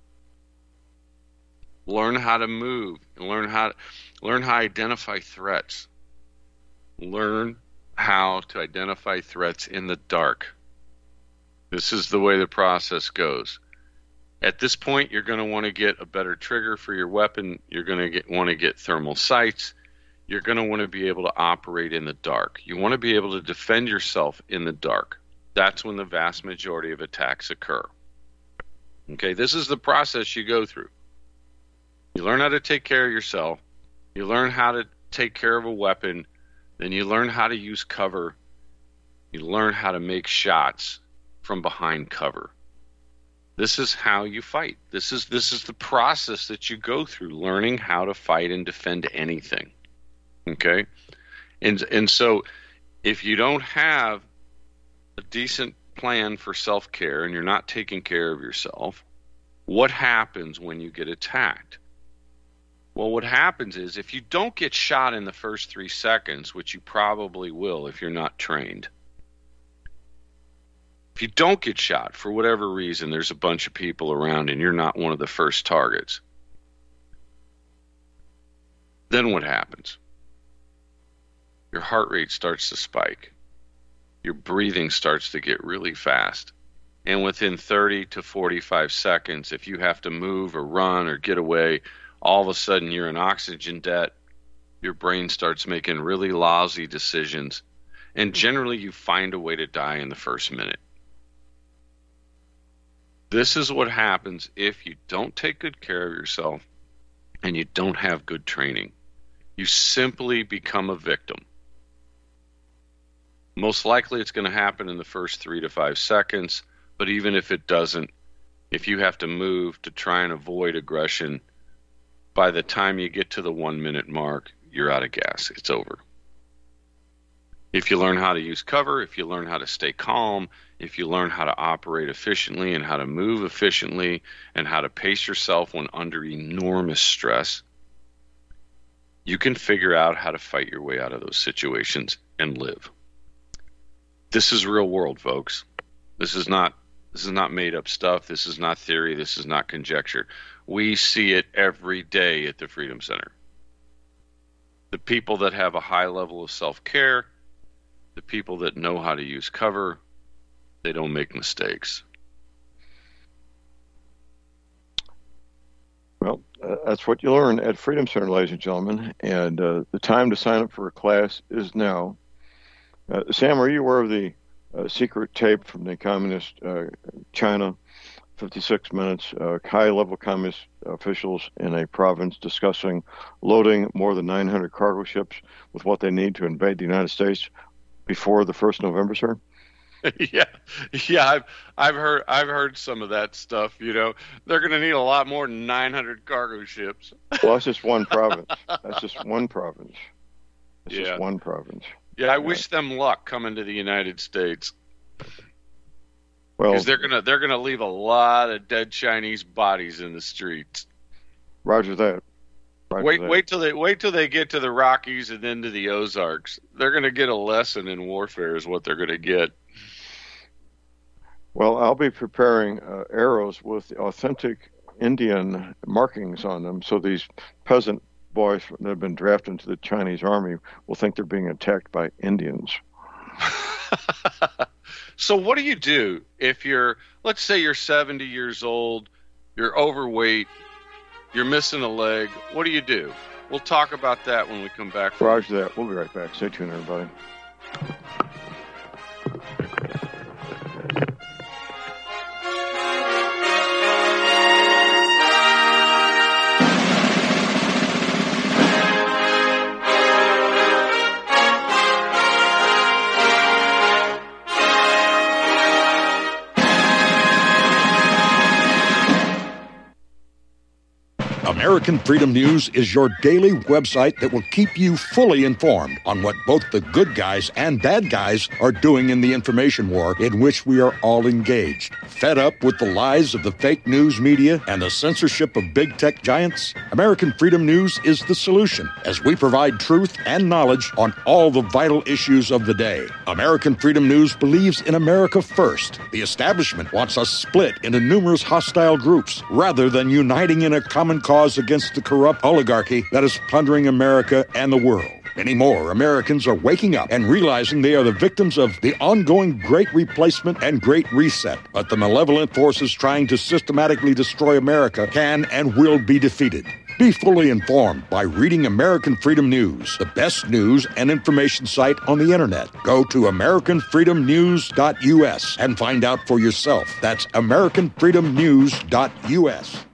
Learn how to move. Learn how to identify threats. Learn how to identify threats in the dark. This is the way the process goes. At this point, you're going to want to get a better trigger for your weapon. You're going to want to get thermal sights. You're going to want to be able to operate in the dark. You want to be able to defend yourself in the dark. That's when the vast majority of attacks occur. Okay, this is the process you go through. You learn how to take care of yourself. You learn how to take care of a weapon. Then you learn how to use cover. You learn how to make shots from behind cover. This is how you fight. This is the process that you go through, learning how to fight and defend anything. Okay? And so if you don't have a decent plan for self-care and you're not taking care of yourself, what happens when you get attacked? Well, what happens is if you don't get shot in the first 3 seconds, which you probably will if you're not trained, if you don't get shot for whatever reason, there's a bunch of people around and you're not one of the first targets, then what happens? Your heart rate starts to spike. Your breathing starts to get really fast. And within 30 to 45 seconds, if you have to move or run or get away, all of a sudden you're in oxygen debt. Your brain starts making really lousy decisions. And generally you find a way to die in the first minute. This is what happens if you don't take good care of yourself and you don't have good training. You simply become a victim. Most likely it's going to happen in the first 3 to 5 seconds, but even if it doesn't, if you have to move to try and avoid aggression, by the time you get to the 1 minute mark, you're out of gas. It's over. If you learn how to use cover, if you learn how to stay calm, if you learn how to operate efficiently and how to move efficiently and how to pace yourself when under enormous stress, you can figure out how to fight your way out of those situations and live. This is real world, folks. This is not made up stuff. This is not theory. This is not conjecture. We see it every day at the Freedom Center. The people that have a high level of self-care, the people that know how to use cover, they don't make mistakes. Well, that's what you learn at Freedom Center, ladies and gentlemen. And the time to sign up for a class is now. Sam, are you aware of the secret tape from the communist China, 56 minutes, high-level communist officials in a province discussing loading more than 900 cargo ships with what they need to invade the United States before the 1st of November, sir? Yeah, I've heard some of that stuff. You know, they're going to need a lot more than 900 cargo ships. Well, that's just one province. That's just one province. Just one province. Yeah, I wish them luck coming to the United States. Well, because they're gonna leave a lot of dead Chinese bodies in the streets. Roger that. Wait till they get to the Rockies and then to the Ozarks. They're gonna get a lesson in warfare, is what they're gonna get. Well, I'll be preparing arrows with authentic Indian markings on them, so these peasant boys that have been drafted into the Chinese army will think they're being attacked by Indians. So what do you do if let's say you're 70 years old, you're overweight, you're missing a leg? What do you do? We'll talk about that when we come back. Roger that. We'll be right back. Stay tuned, everybody. American Freedom News is your daily website that will keep you fully informed on what both the good guys and bad guys are doing in the information war in which we are all engaged. Fed up with the lies of the fake news media and the censorship of big tech giants? American Freedom News is the solution, as we provide truth and knowledge on all the vital issues of the day. American Freedom News believes in America first. The establishment wants us split into numerous hostile groups rather than uniting in a common cause against the corrupt oligarchy that is plundering America and the world. Many more Americans are waking up and realizing they are the victims of the ongoing Great Replacement and Great Reset. But the malevolent forces trying to systematically destroy America can and will be defeated. Be fully informed by reading American Freedom News, the best news and information site on the internet. Go to AmericanFreedomNews.us and find out for yourself. That's AmericanFreedomNews.us.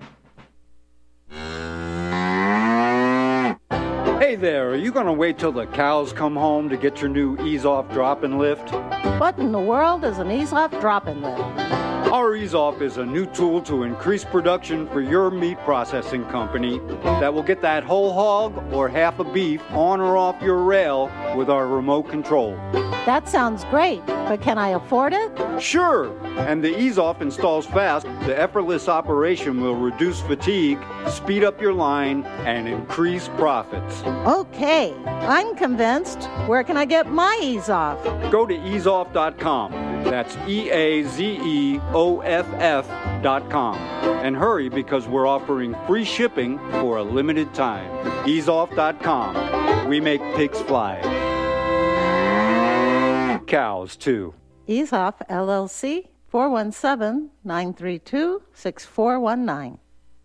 Hey there, are you going to wait till the cows come home to get your new ease-off drop-and lift? What in the world is an ease-off drop-and lift? Our ease-off is a new tool to increase production for your meat processing company that will get that whole hog or half a beef on or off your rail with our remote control. That sounds great, but can I afford it? Sure, and the ease-off installs fast. The effortless operation will reduce fatigue, speed up your line, and increase profits. Okay, I'm convinced. Where can I get my ease-off? Go to easeoff.com. That's EAZEOFF.com. And hurry, because we're offering free shipping for a limited time. Easeoff.com. We make pigs fly. Cows, too. Ease-Off, LLC, 417-932-6419.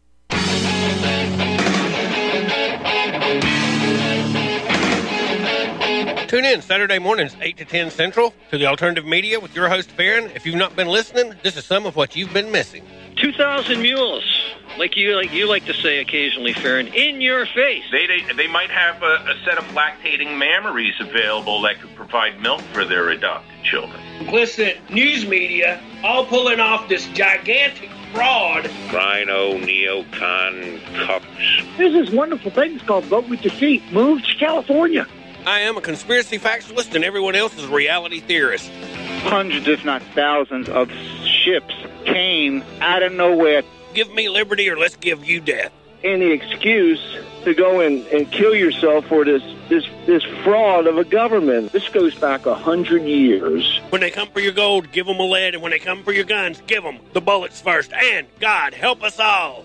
Tune in Saturday mornings, 8 to 10 Central, to the Alternative Media with your host, Farron. If you've not been listening, this is some of what you've been missing. 2,000 mules, like you like to say occasionally, Farron, in your face. They might have a set of lactating mammaries available that could provide milk for their adopted children. Listen, news media, all pulling off this gigantic fraud. Rhino, neocon, cucks. There's this wonderful thing called Vote with Your Feet. Move to California. I am a conspiracy factualist, and everyone else is a reality theorist. Hundreds, if not thousands, of ships came out of nowhere. Give me liberty or let's give you death. Any excuse to go and kill yourself for this fraud of a government. This goes back 100 years. When they come for your gold, give them a lead, and when they come for your guns, give them the bullets first. And God help us all.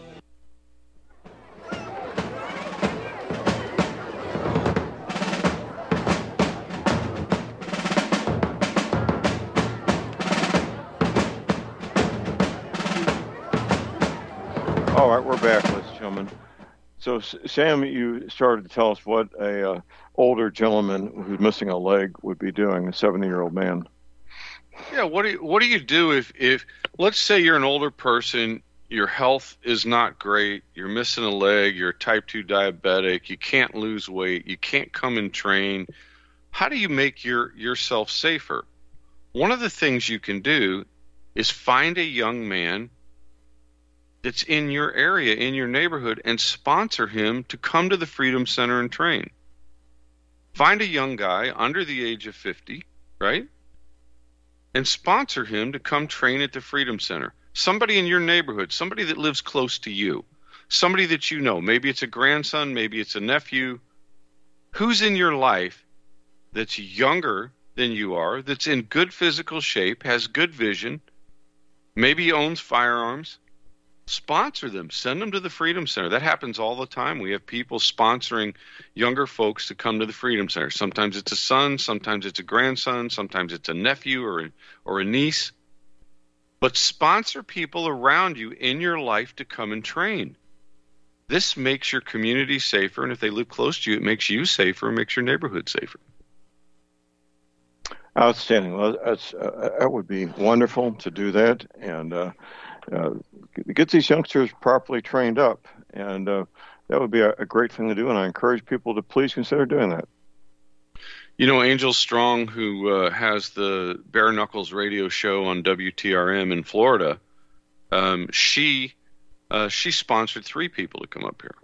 All right, we're back, ladies and gentlemen. So, Sam, you started to tell us what a older gentleman who's missing a leg would be doing, a 70-year-old man. Yeah, what do you do if let's say you're an older person, your health is not great, you're missing a leg, you're type 2 diabetic, you can't lose weight, you can't come and train. How do you make yourself safer? One of the things you can do is find a young man that's in your area, in your neighborhood, and sponsor him to come to the Freedom Center and train. Find a young guy under the age of 50, right? and sponsor him to come train at the Freedom Center. Somebody in your neighborhood, somebody that lives close to you, somebody that you know. Maybe it's a grandson, maybe it's a nephew. Who's in your life that's younger than you are, that's in good physical shape, has good vision, maybe owns firearms? Sponsor them. Send them to the Freedom Center. That happens all the time. We have people sponsoring younger folks to come to the Freedom Center. Sometimes it's a son, sometimes it's a grandson, sometimes it's a nephew or a niece. But sponsor people around you in your life to come and train. This makes your community safer, and if they live close to you, it makes you safer and makes your neighborhood safer. Outstanding. Well, that would be wonderful to do that, and get these youngsters properly trained up, and that would be a great thing to do, and I encourage people to please consider doing that. You know, Angel Strong, who has the Bare Knuckles radio show on WTRM in Florida, she sponsored 3 people to come up here.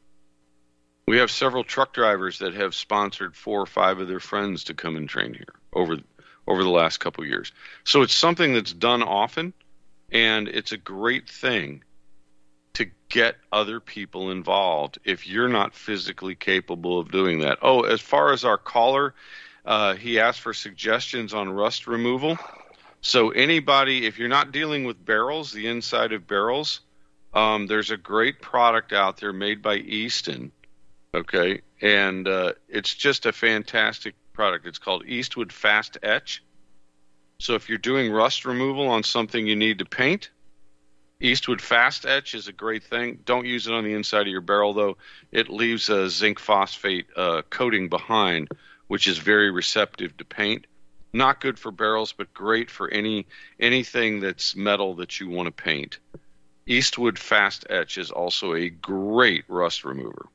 We have several truck drivers that have sponsored 4 or 5 of their friends to come and train here over the last couple of years. So it's something that's done often, and it's a great thing to get other people involved if you're not physically capable of doing that. Oh, as far as our caller, he asked for suggestions on rust removal. So anybody, if you're not dealing with barrels, the inside of barrels, there's a great product out there made by Easton, okay? And it's just a fantastic product. It's called Eastwood Fast Etch. So if you're doing rust removal on something you need to paint, Eastwood Fast Etch is a great thing. Don't use it on the inside of your barrel, though. It leaves a zinc phosphate coating behind, which is very receptive to paint. Not good for barrels, but great for anything that's metal that you want to paint. Eastwood Fast Etch is also a great rust remover.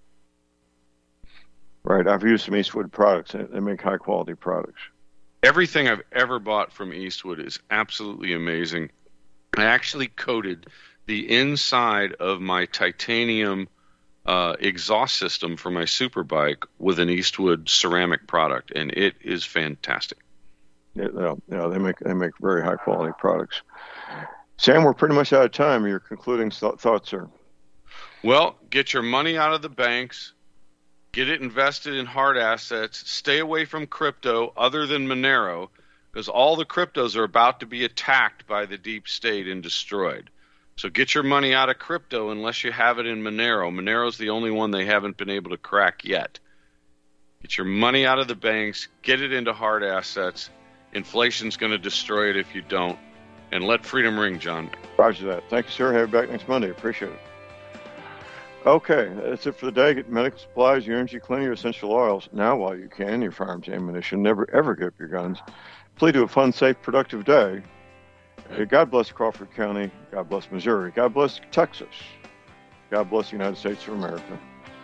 Right. I've used some Eastwood products. They make high-quality products. Everything I've ever bought from Eastwood is absolutely amazing. I actually coated the inside of my titanium exhaust system for my Superbike with an Eastwood ceramic product, and it is fantastic. Yeah, they make very high-quality products. Sam, we're pretty much out of time. Your concluding thoughts, sir? Well, get your money out of the banks. Get it invested in hard assets. Stay away from crypto other than Monero, because all the cryptos are about to be attacked by the deep state and destroyed. So get your money out of crypto unless you have it in Monero. Monero's the only one they haven't been able to crack yet. Get your money out of the banks. Get it into hard assets. Inflation's going to destroy it if you don't. And let freedom ring, John. Roger that. Thank you, sir. Have you back next Monday. Appreciate it. Okay, that's it for the day. Get medical supplies, your energy cleaner, your essential oils. Now, while you can, your firearms ammunition. Never, ever give up your guns. Please do a fun, safe, productive day. God bless Crawford County. God bless Missouri. God bless Texas. God bless the United States of America.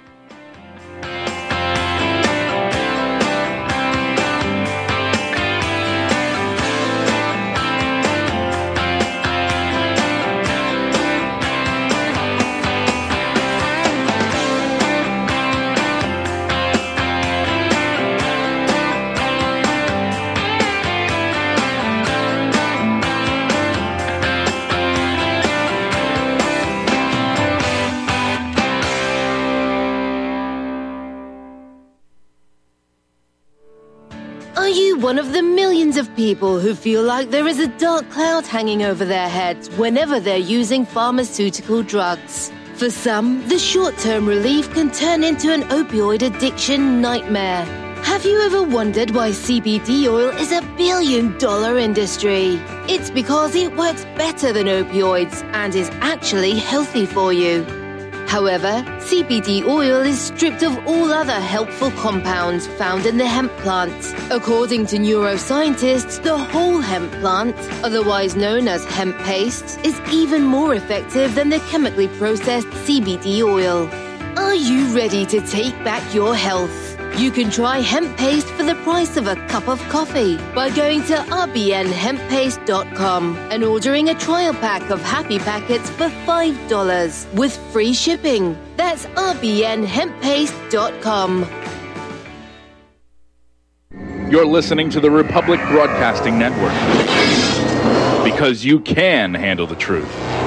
One of the millions of people who feel like there is a dark cloud hanging over their heads whenever they're using pharmaceutical drugs. For some, the short-term relief can turn into an opioid addiction nightmare. Have you ever wondered why CBD oil is a billion-dollar industry? It's because it works better than opioids and is actually healthy for you. However, CBD oil is stripped of all other helpful compounds found in the hemp plant. According to neuroscientists, the whole hemp plant, otherwise known as hemp paste, is even more effective than the chemically processed CBD oil. Are you ready to take back your health? You can try hemp paste for the price of a cup of coffee by going to rbnhemppaste.com and ordering a trial pack of Happy Packets for $5 with free shipping. That's rbnhemppaste.com. You're listening to the Republic Broadcasting Network. Because you can handle the truth.